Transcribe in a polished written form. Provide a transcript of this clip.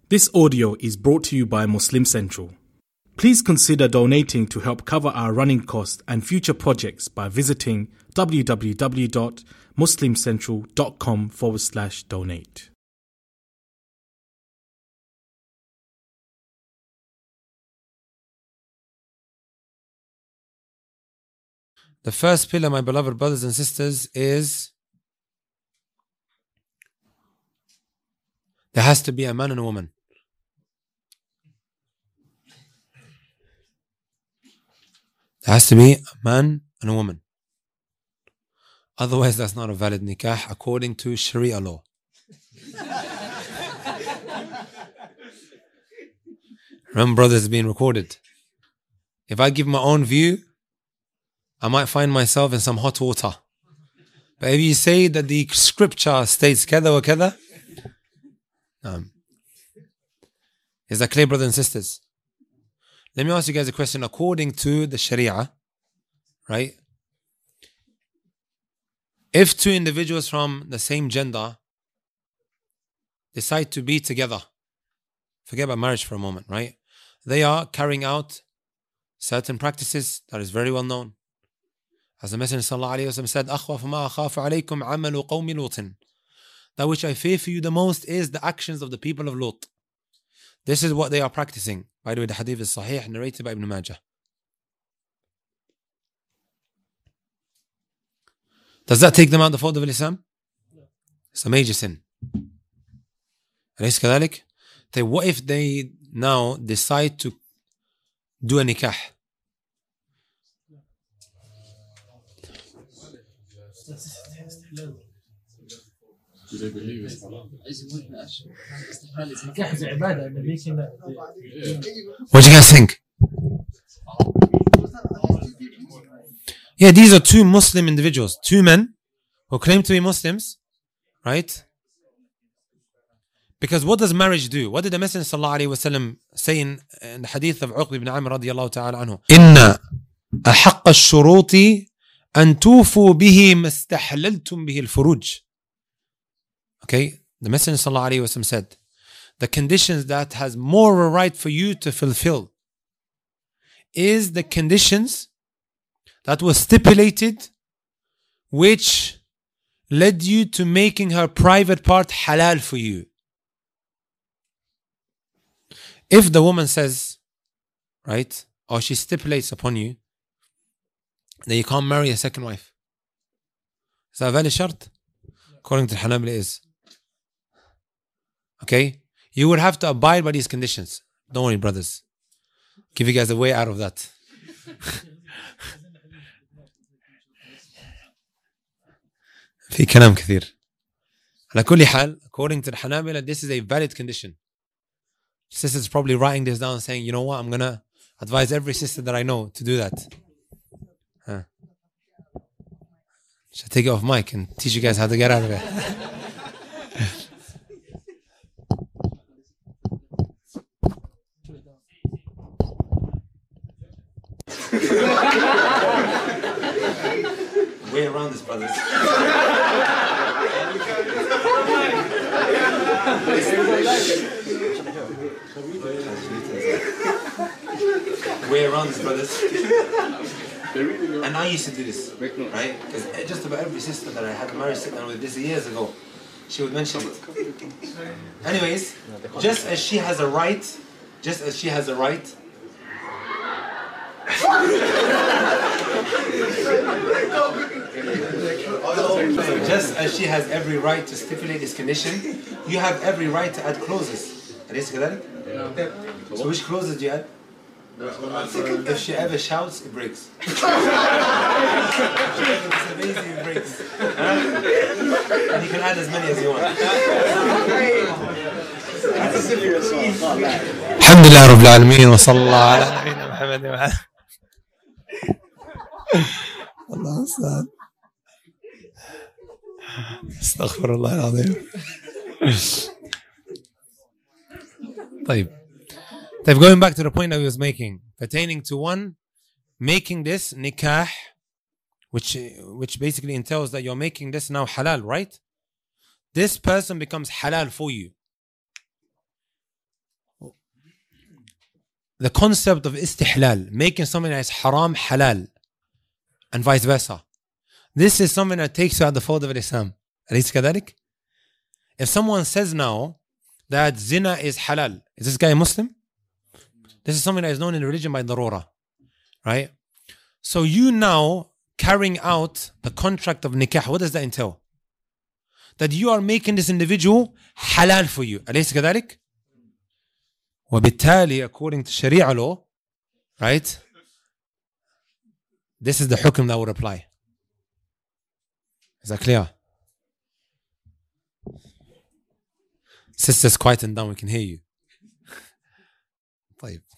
This audio is brought to you by Muslim Central. Please consider donating to help cover our running costs and future projects by visiting www.muslimcentral.com/donate. The first pillar, my beloved brothers and sisters, is there has to be a man and a woman. There has to be a man and a woman. Otherwise, that's not a valid nikah according to Sharia law. Remember, brothers, it's being recorded. If I give my own view, I might find myself in some hot water. But if you say that the scripture states kada wa kada, is that clear, brothers and sisters? Let me ask you guys a question. According to the Sharia, right? If two individuals from the same gender decide to be together, forget about marriage for a moment, right? They are carrying out certain practices that is very well known. As the Messenger ﷺ said, أَخْوَفُ مَا أَخَافُ عَلَيْكُمْ عَمَلُ قَوْمِ لُوطٍ. That which I fear for you the most is the actions of the people of Lut. This is what they are practicing. By the way, the hadith is sahih, narrated by Ibn Majah. Does that take them out of the fold of Islam? It's a major sin. أليس كذلك? What if they now decide to do a nikah? Do they believe it's halal? What do you guys think? Yeah, these are two Muslim individuals, two men who claim to be Muslims, right? Because what does marriage do? What did the Messenger ﷺ say in the hadith of Uqba ibn Amr radiyallahu ta'ala anhu? إِنَّ أَحَقَّ الشُّرُوطِ أَن تُوفُوا بِهِ مَا اسْتَحْلَلْتُمْ بِهِ الْفُرُوجِ. Okay, the Messenger ﷺ said, the conditions that has more a right for you to fulfill is the conditions that were stipulated which led you to making her private part halal for you. If the woman says, right, or she stipulates upon you that you can't marry a second wife, is that a valid shart? According to Hanabila is. Okay, you would have to abide by these conditions. Don't worry, brothers. Give you guys a way out of that. في كلام كثير. على كل حال, according to the Hanabila, this is a valid condition. Sisters probably writing this down saying, you know what, I'm going to advise every sister that I know to do that. Should I take it off mic and teach you guys how to get out of it? Way around this, brothers. Way around this, brothers. And I used to do this, right? Because just about every sister that I had married sitting down with this years ago, she would mention it. Anyways, just as she has a right, just as she has every right to stipulate this condition, you have every right to add clauses. So which clauses do you add? If she ever shouts, it breaks. If she ever disobeys you, it breaks. And you can add as many as you want. الحمد لله رب العالمين وصلى الله على نبينا محمد وعلى الله أستاذ استغفر الله العظيم. طيب, going back to the point I was making pertaining to one making this nikah, which basically entails that you're making this now halal, right? This person becomes halal for you. the concept of istihlal, making something that is haram halal, and vice versa. This is something that takes you out the fold of Islam. أليس كذلك? If someone says now that zina is halal, is this guy a Muslim? This is something that is known in religion by darura, right? So you now carrying out the contract of nikah, what does that entail? That you are making this individual halal for you. أليس كذلك? وبالتالي, according to Sharia law, right? This is the hukm that would apply. Is that clear? Sisters, quiet and down, we can hear you. طيب.